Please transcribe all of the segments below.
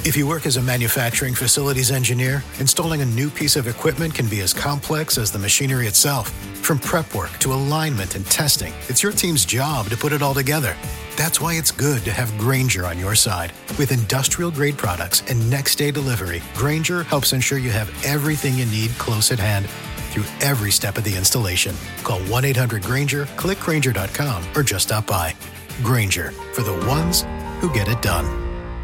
If you work as a manufacturing facilities engineer, installing a new piece of equipment can be as complex as the machinery itself. From prep work to alignment and testing, it's your team's job to put it all together. That's why it's good to have Grainger on your side. With industrial-grade products and next-day delivery, Grainger helps ensure you have everything you need close at hand through every step of the installation. Call 1-800-GRAINGER, click Grainger.com, or just stop by. Grainger, for the ones who get it done.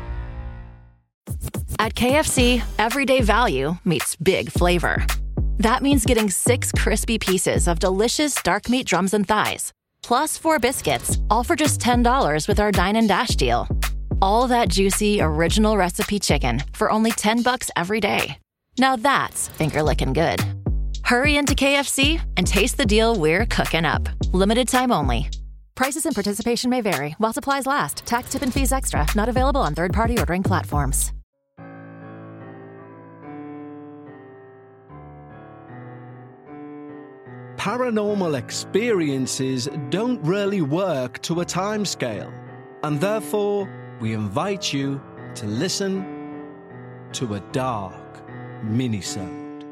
At KFC, everyday value meets big flavor. That means getting 6 crispy pieces of delicious dark meat drums and thighs, plus 4 biscuits, all for just $10 with our Dine and Dash deal. All that juicy, original recipe chicken for only $10 every day. Now that's finger-licking good. Hurry into KFC and taste the deal we're cooking up. Limited time only. Prices and participation may vary while supplies last. Tax, tip, and fees extra. Not available on third-party ordering platforms. Paranormal experiences don't really work to a timescale, and therefore we invite you to listen to a dark minisode.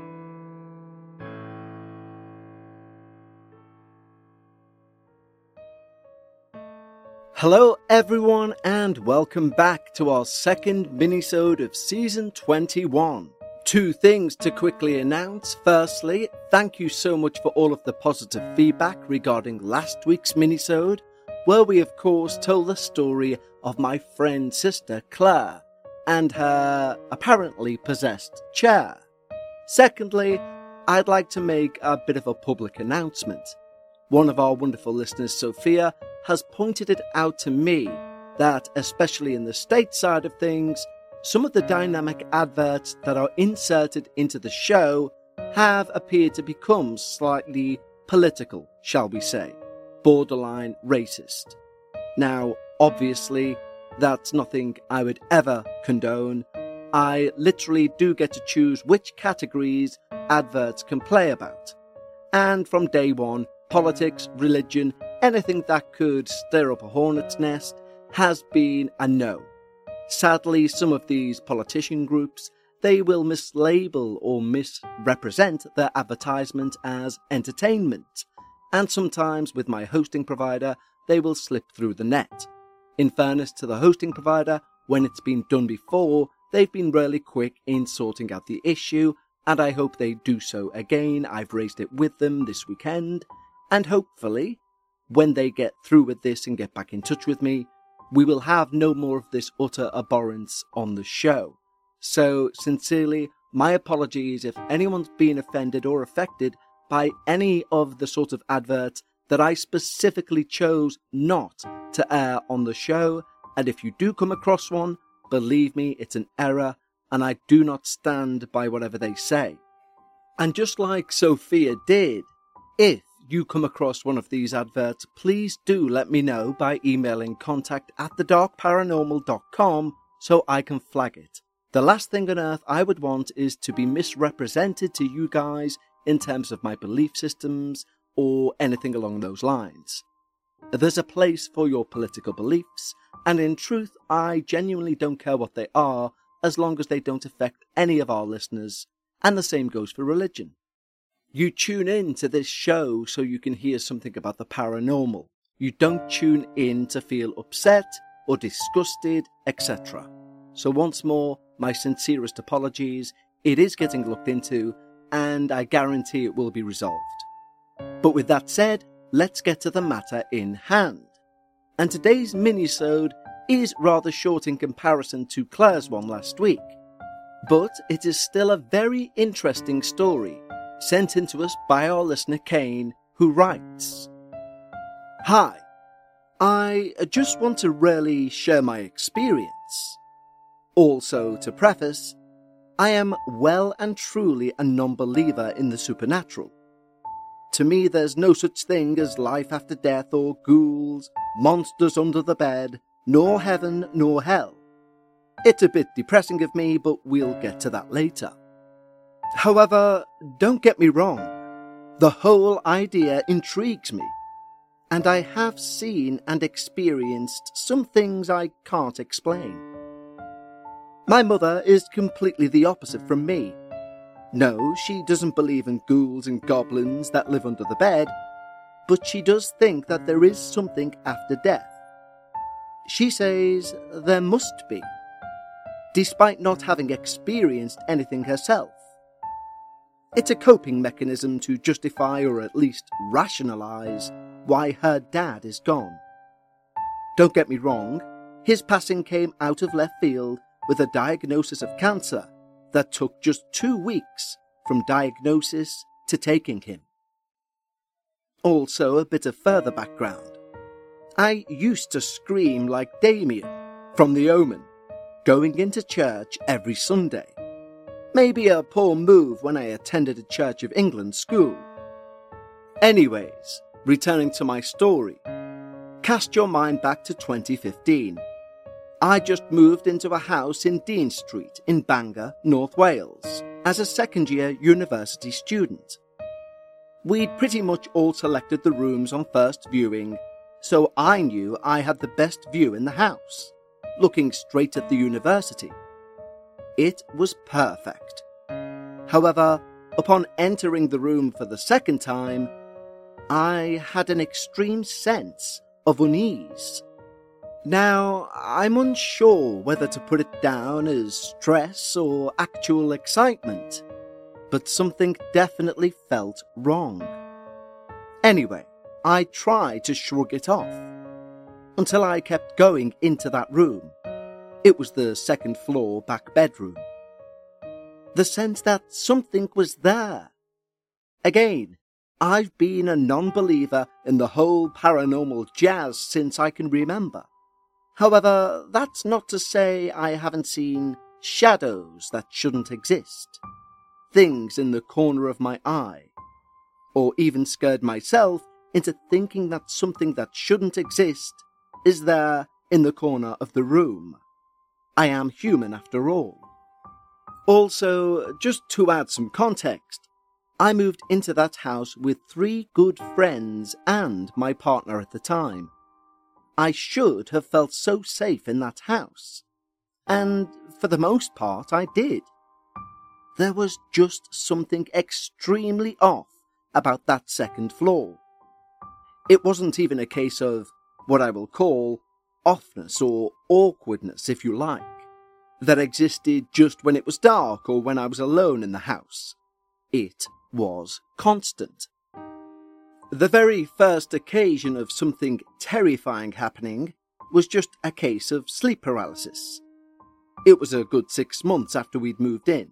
Hello everyone, and welcome back to our second minisode of season 21. 2 things to quickly announce. Firstly, thank you so much for all of the positive feedback regarding last week's minisode, where we of course told the story of my friend's sister Claire and her apparently possessed chair. Secondly, I'd like to make a bit of a public announcement. One of our wonderful listeners, Sophia, has pointed it out to me that, especially in the state side of things, some of the dynamic adverts that are inserted into the show have appeared to become slightly political, shall we say, borderline racist. Now, obviously, that's nothing I would ever condone. I literally do get to choose which categories adverts can play about. And from day one, politics, religion, anything that could stir up a hornet's nest has been a no. Sadly, some of these politician groups, they will mislabel or misrepresent their advertisement as entertainment, and sometimes with my hosting provider, they will slip through the net. In fairness to the hosting provider, when it's been done before, they've been really quick in sorting out the issue, and I hope they do so again. I've raised it with them this weekend, and hopefully, when they get through with this and get back in touch with me, we will have no more of this utter abhorrence on the show. So, sincerely, my apologies if anyone's been offended or affected by any of the sort of adverts that I specifically chose not to air on the show, and if you do come across one, believe me, it's an error, and I do not stand by whatever they say. And just like Sophia did, if you come across one of these adverts, please do let me know by emailing contact@thedarkparanormal.com so I can flag it. The last thing on earth I would want is to be misrepresented to you guys in terms of my belief systems or anything along those lines. There's a place for your political beliefs, and in truth, I genuinely don't care what they are as long as they don't affect any of our listeners, and the same goes for religion. You tune in to this show so you can hear something about the paranormal. You don't tune in to feel upset or disgusted, etc. So once more, my sincerest apologies. It is getting looked into, and I guarantee it will be resolved. But with that said, let's get to the matter in hand. And today's minisode is rather short in comparison to Claire's one last week. But it is still a very interesting story, sent in to us by our listener Kane, who writes, "Hi, I just want to really share my experience. Also, to preface, I am well and truly a non-believer in the supernatural. To me, there's no such thing as life after death or ghouls, monsters under the bed, nor heaven nor hell. It's a bit depressing of me, but we'll get to that later. However, don't get me wrong, the whole idea intrigues me, and I have seen and experienced some things I can't explain. My mother is completely the opposite from me. No, she doesn't believe in ghouls and goblins that live under the bed, but she does think that there is something after death. She says there must be, despite not having experienced anything herself. It's a coping mechanism to justify or at least rationalise why her dad is gone. Don't get me wrong, his passing came out of left field with a diagnosis of cancer that took just 2 weeks from diagnosis to taking him. Also, a bit of further background. I used to scream like Damien from The Omen, going into church every Sunday. Maybe a poor move when I attended a Church of England school. Anyways, returning to my story, cast your mind back to 2015. I just moved into a house in Dean Street in Bangor, North Wales, as a second-year university student. We'd pretty much all selected the rooms on first viewing, so I knew I had the best view in the house, looking straight at the university. It was perfect. However, upon entering the room for the second time, I had an extreme sense of unease. Now, I'm unsure whether to put it down as stress or actual excitement, but something definitely felt wrong. Anyway, I tried to shrug it off, until I kept going into that room. It was the second floor back bedroom. The sense that something was there. Again, I've been a non-believer in the whole paranormal jazz since I can remember. However, that's not to say I haven't seen shadows that shouldn't exist, things in the corner of my eye, or even scared myself into thinking that something that shouldn't exist is there in the corner of the room. I am human after all. Also, just to add some context, I moved into that house with 3 good friends and my partner at the time. I should have felt so safe in that house. And for the most part, I did. There was just something extremely off about that second floor. It wasn't even a case of what I will call offness or awkwardness, if you like, that existed just when it was dark or when I was alone in the house. It was constant. The very first occasion of something terrifying happening was just a case of sleep paralysis. It was a good 6 months after we'd moved in.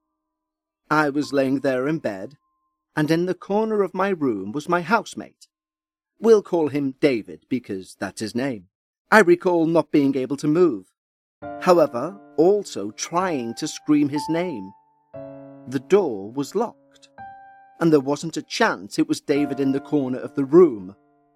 I was laying there in bed, and in the corner of my room was my housemate. We'll call him David because that's his name. I recall not being able to move. However, also trying to scream his name. The door was locked, and there wasn't a chance it was David in the corner of the room.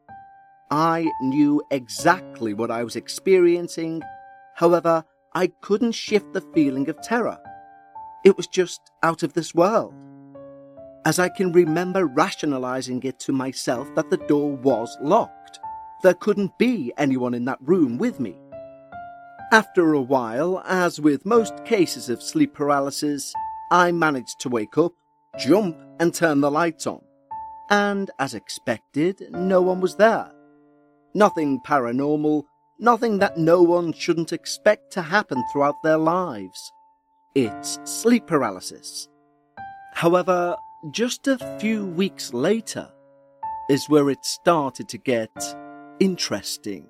I knew exactly what I was experiencing, however, I couldn't shift the feeling of terror. It was just out of this world. As I can remember rationalizing it to myself that the door was locked. There couldn't be anyone in that room with me. After a while, as with most cases of sleep paralysis, I managed to wake up, jump and turn the lights on. And as expected, no one was there. Nothing paranormal, nothing that no one shouldn't expect to happen throughout their lives. It's sleep paralysis. However, just a few weeks later is where it started to get interesting.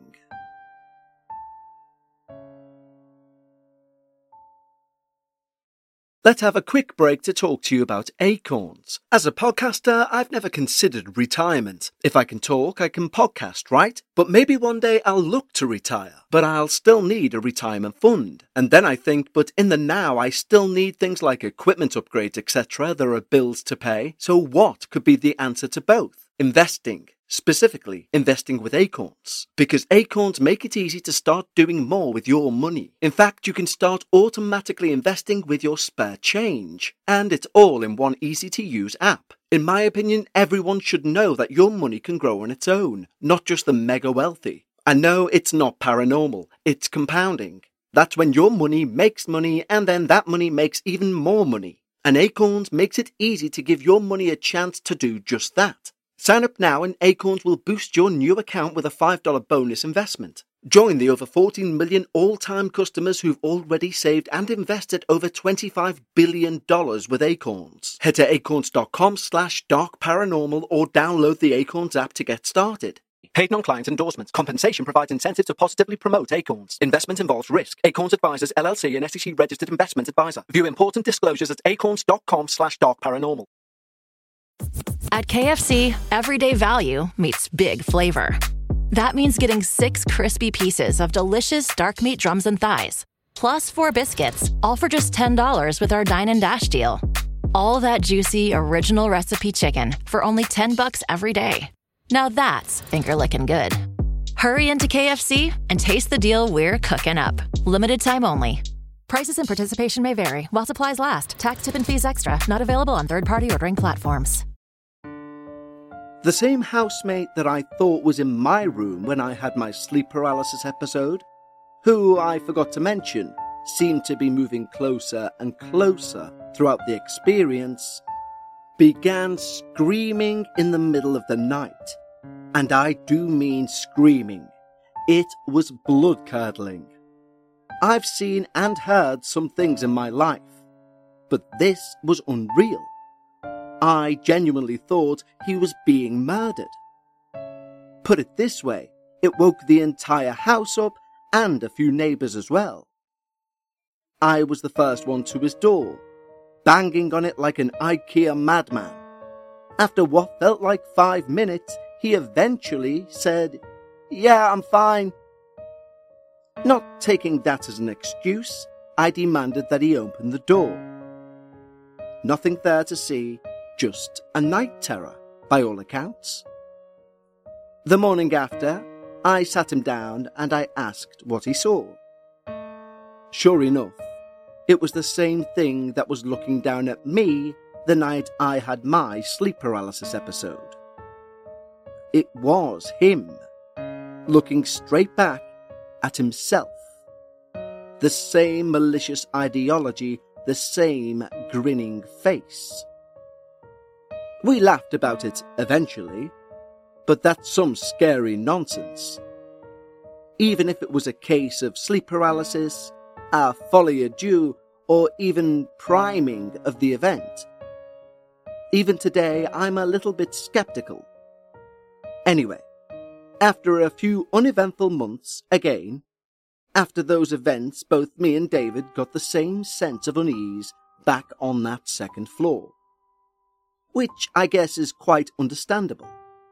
Let's have a quick break to talk to you about Acorns. As a podcaster, I've never considered retirement. If I can talk, I can podcast, right? But maybe one day I'll look to retire, but I'll still need a retirement fund. And then I think, but in the now, I still need things like equipment upgrades, etc. There are bills to pay. So what could be the answer to both? Investing. Specifically, investing with Acorns. Because Acorns make it easy to start doing more with your money. In fact, you can start automatically investing with your spare change. And it's all in one easy-to-use app. In my opinion, everyone should know that your money can grow on its own, not just the mega wealthy. I know it's not paranormal, it's compounding. That's when your money makes money, and then that money makes even more money. And Acorns makes it easy to give your money a chance to do just that. Sign up now and Acorns will boost your new account with a $5 bonus investment. Join the over 14 million all-time customers who've already saved and invested over $25 billion with Acorns. Head to acorns.com/darkparanormal or download the Acorns app to get started. Paid non-client endorsements. Compensation provides incentive to positively promote Acorns. Investment involves risk. Acorns Advisors LLC, an SEC-registered investment advisor. View important disclosures at acorns.com/darkparanormal. At KFC, everyday value meets big flavor. That means getting 6 crispy pieces of delicious dark meat drums and thighs, plus 4 biscuits, all for just $10 with our Dine and Dash deal. All that juicy, original recipe chicken for only $10 every day. Now that's finger-licking good. Hurry into KFC and taste the deal we're cooking up. Limited time only. Prices and participation may vary while supplies last. Tax, tip, and fees extra. Not available on third-party ordering platforms. The same housemate that I thought was in my room when I had my sleep paralysis episode, who I forgot to mention, seemed to be moving closer and closer throughout the experience, began screaming in the middle of the night. And I do mean screaming. It was blood-curdling. I've seen and heard some things in my life, but this was unreal. I genuinely thought he was being murdered. Put it this way, it woke the entire house up and a few neighbours as well. I was the first one to his door, banging on it like an IKEA madman. After what felt like 5 minutes, he eventually said, "Yeah, I'm fine." Not taking that as an excuse, I demanded that he open the door. Nothing there to see, just a night terror, by all accounts. The morning after, I sat him down and I asked what he saw. Sure enough, it was the same thing that was looking down at me the night I had my sleep paralysis episode. It was him, looking straight back at himself. The same malicious ideology, the same grinning face. We laughed about it eventually, but that's some scary nonsense. Even if it was a case of sleep paralysis, a folie à deux, or even priming of the event. Even today, I'm a little bit skeptical. Anyway, after a few uneventful months, again, after those events, both me and David got the same sense of unease back on that second floor. Which I guess is quite understandable.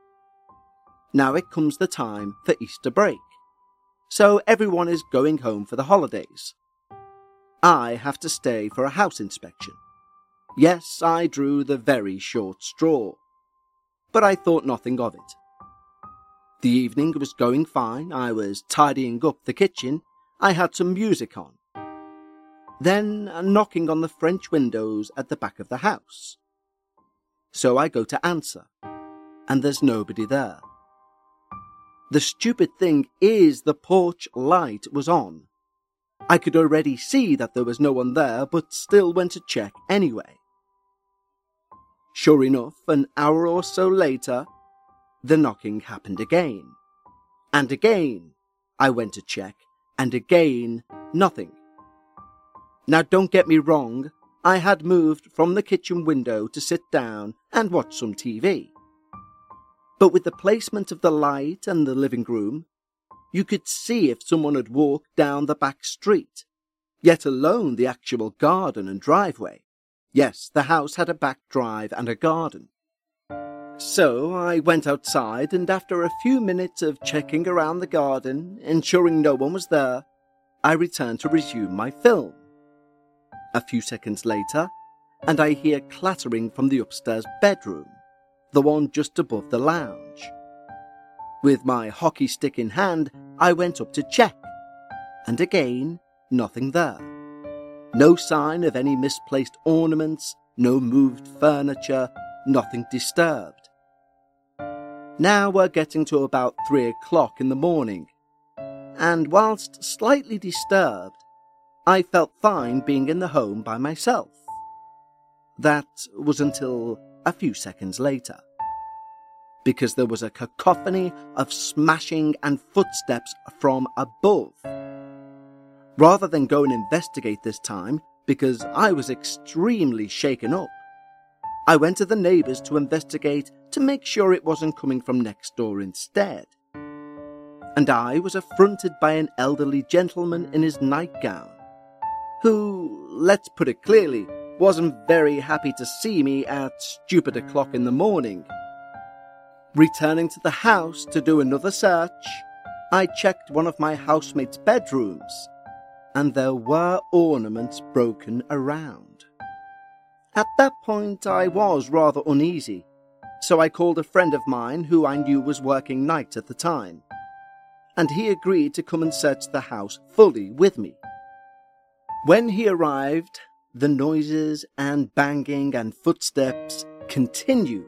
Now it comes the time for Easter break, so everyone is going home for the holidays. I have to stay for a house inspection. Yes, I drew the very short straw, but I thought nothing of it. The evening was going fine. I was tidying up the kitchen. I had some music on. Then a knocking on the French windows at the back of the house. So I go to answer, and there's nobody there. The stupid thing is the porch light was on. I could already see that there was no one there, but still went to check anyway. Sure enough, an hour or so later, the knocking happened again. And again, I went to check, and again, nothing. Now don't get me wrong, I had moved from the kitchen window to sit down and watch some TV. But with the placement of the light and the living room, you could see if someone had walked down the back street, yet alone the actual garden and driveway. Yes, the house had a back drive and a garden. So I went outside, and after a few minutes of checking around the garden, ensuring no one was there, I returned to resume my film. A few seconds later, and I hear clattering from the upstairs bedroom, the one just above the lounge. With my hockey stick in hand, I went up to check, and again, nothing there. No sign of any misplaced ornaments, no moved furniture, nothing disturbed. Now we're getting to about 3 o'clock in the morning, and whilst slightly disturbed, I felt fine being in the home by myself. That was until a few seconds later, because there was a cacophony of smashing and footsteps from above. Rather than go and investigate this time, because I was extremely shaken up, I went to the neighbours to investigate to make sure it wasn't coming from next door instead. And I was affronted by an elderly gentleman in his nightgown, who, let's put it clearly, wasn't very happy to see me at stupid o'clock in the morning. Returning to the house to do another search, I checked one of my housemates' bedrooms, and there were ornaments broken around. At that point, I was rather uneasy, so I called a friend of mine who I knew was working night at the time, and he agreed to come and search the house fully with me. When he arrived, the noises and banging and footsteps continued.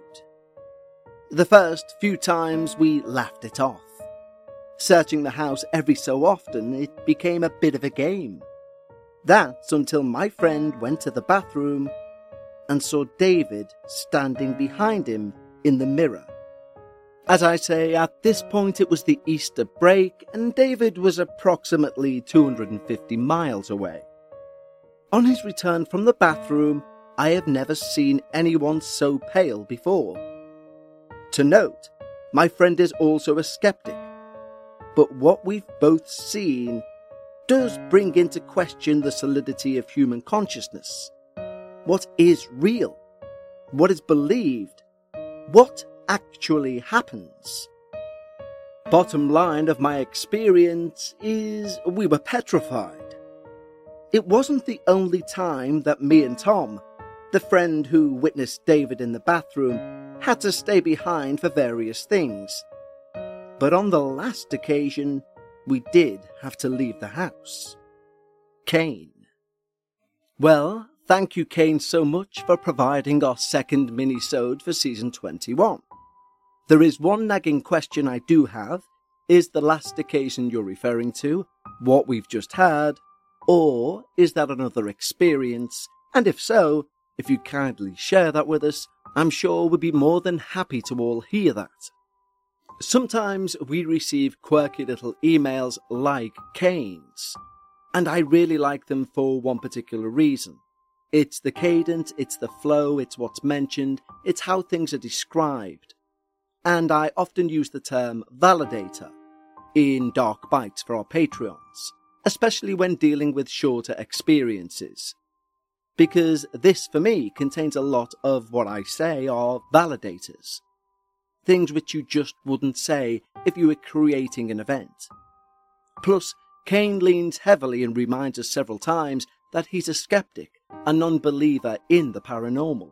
The first few times we laughed it off. Searching the house every so often, it became a bit of a game. That's until my friend went to the bathroom and saw David standing behind him in the mirror. As I say, at this point it was the Easter break and David was approximately 250 miles away. On his return from the bathroom, I have never seen anyone so pale before. To note, my friend is also a skeptic, but what we've both seen does bring into question the solidity of human consciousness. What is real? What is believed? What actually happens? Bottom line of my experience is we were petrified. It wasn't the only time that me and Tom, the friend who witnessed David in the bathroom, had to stay behind for various things. But on the last occasion, we did have to leave the house. Kane. Well, thank you, Kane, so much for providing our second mini-sode for Season 21. There is one nagging question I do have. Is the last occasion you're referring to what we've just had, or is that another experience? And if so, if you kindly share that with us, I'm sure we'd be more than happy to all hear that. Sometimes we receive quirky little emails like Kane's, and I really like them for one particular reason. It's the cadence, it's the flow, it's what's mentioned, it's how things are described. And I often use the term validator in Dark Bites for our Patreons, especially when dealing with shorter experiences. Because this, for me, contains a lot of what I say are validators. Things which you just wouldn't say if you were creating an event. Plus, Kane leans heavily and reminds us several times that he's a skeptic, a non-believer in the paranormal.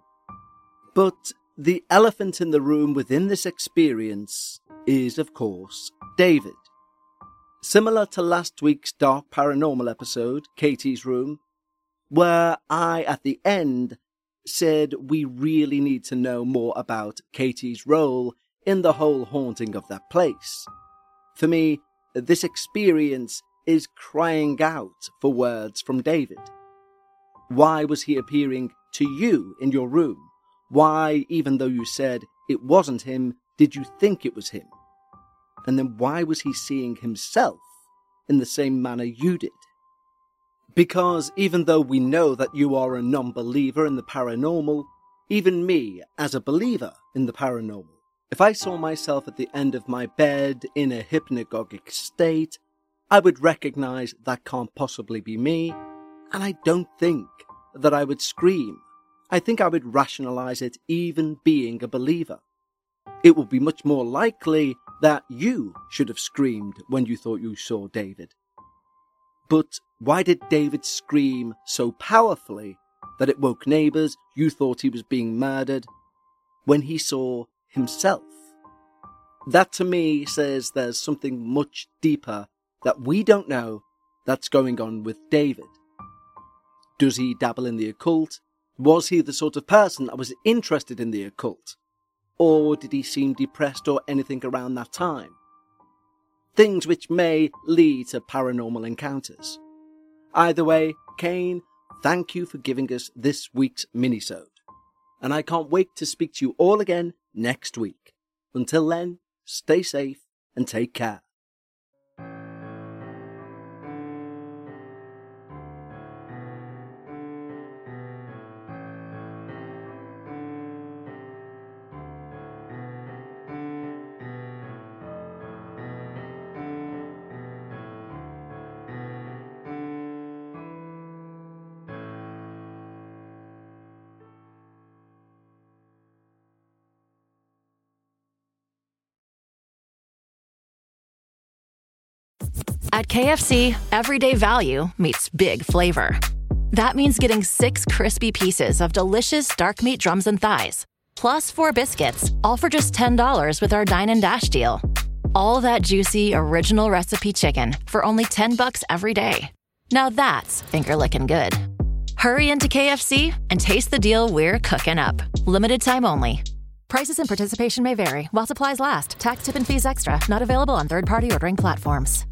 But the elephant in the room within this experience is, of course, David. Similar to last week's Dark Paranormal episode, Katie's Room, where I, at the end, said we really need to know more about Katie's role in the whole haunting of that place. For me, this experience is crying out for words from David. Why was he appearing to you in your room? Why, even though you said it wasn't him, did you think it was him? And then why was he seeing himself in the same manner you did? Because even though we know that you are a non-believer in the paranormal, even me, as a believer in the paranormal, if I saw myself at the end of my bed in a hypnagogic state, I would recognize that can't possibly be me, and I don't think that I would scream. I think I would rationalize it even being a believer. It would be much more likely that you should have screamed when you thought you saw David. But why did David scream so powerfully that it woke neighbours, you thought he was being murdered, when he saw himself? That to me says there's something much deeper that we don't know that's going on with David. Does he dabble in the occult? Was he the sort of person that was interested in the occult? Or did he seem depressed or anything around that time? Things which may lead to paranormal encounters. Either way, Kane, thank you for giving us this week's minisode. And I can't wait to speak to you all again next week. Until then, stay safe and take care. At KFC, everyday value meets big flavor. That means getting 6 crispy pieces of delicious dark meat drums and thighs, plus 4 biscuits, all for just $10 with our Dine and Dash deal. All that juicy, original recipe chicken for only $10 every day. Now that's finger-licking good. Hurry into KFC and taste the deal we're cooking up. Limited time only. Prices and participation may vary while supplies last. Tax, tip, and fees extra. Not available on third-party ordering platforms.